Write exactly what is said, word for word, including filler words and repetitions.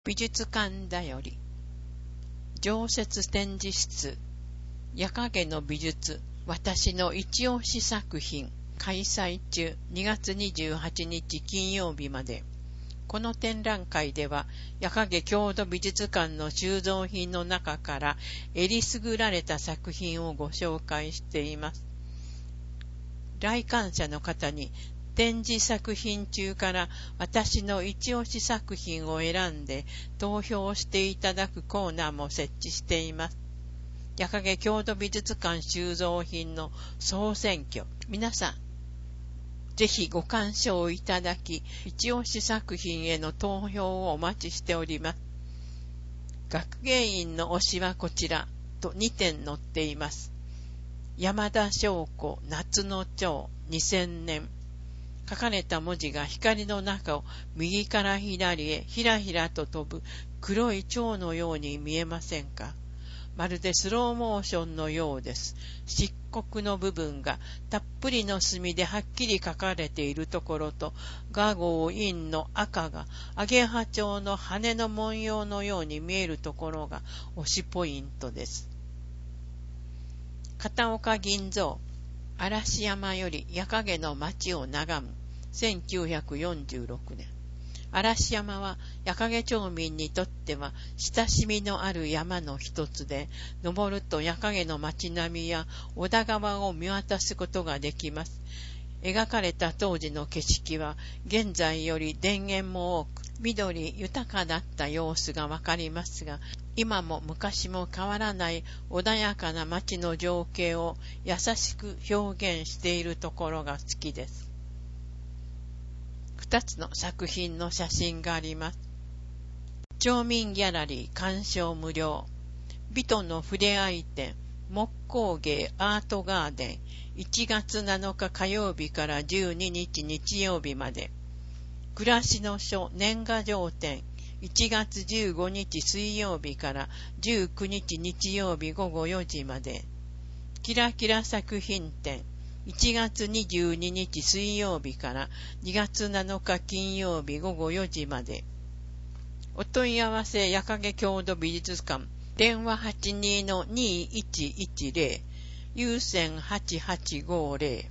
美術館だより常設展示室夜影の美術私の一押し作品開催中にがつにじゅうはちにち金曜日まで。この展覧会では夜影郷土美術館の収蔵品の中からえりすぐられた作品をご紹介しています。来館者の方に展示作品中から私の一押し作品を選んで投票していただくコーナーも設置しています。夜影郷土美術館収蔵品の総選挙。皆さん、ぜひご鑑賞いただき、一押し作品への投票をお待ちしております。学芸員の推しはこちらとにてん載っています。山田翔子夏の蝶にせんねん。書かれた文字が光の中を右から左へひらひらと飛ぶ黒い蝶のように見えませんか？まるでスローモーションのようです。漆黒の部分がたっぷりの墨ではっきり書かれているところと、画号印の赤がアゲハチョウの羽の文様のように見えるところが推しポイントです。片岡銀蔵、嵐山より夜影の街を眺むせんきゅうひゃくよんじゅうろくねん。嵐山は夜影町民にとっては親しみのある山の一つで、登ると夜影の街並みや小田川を見渡すことができます。描かれた当時の景色は現在より田園も多く緑豊かだった様子がわかりますが、今も昔も変わらない穏やかな街の情景を優しく表現しているところが好きです。二つの作品の写真があります。町民ギャラリー鑑賞無料。美とのふれあい展木工芸アートガーデンいちがつなのか火曜日からじゅうににち日曜日まで。暮らしの書年賀状展いちがつじゅうごにち水曜日からじゅうくにち日曜日ごごよじまで。キラキラ作品展いちがつにじゅうににち水曜日からにがつなのか金曜日ごごよじまで。お問い合わせ夜影郷土美術館電話 はちにーのにいちいちゼロ 有線はちはちごゼロ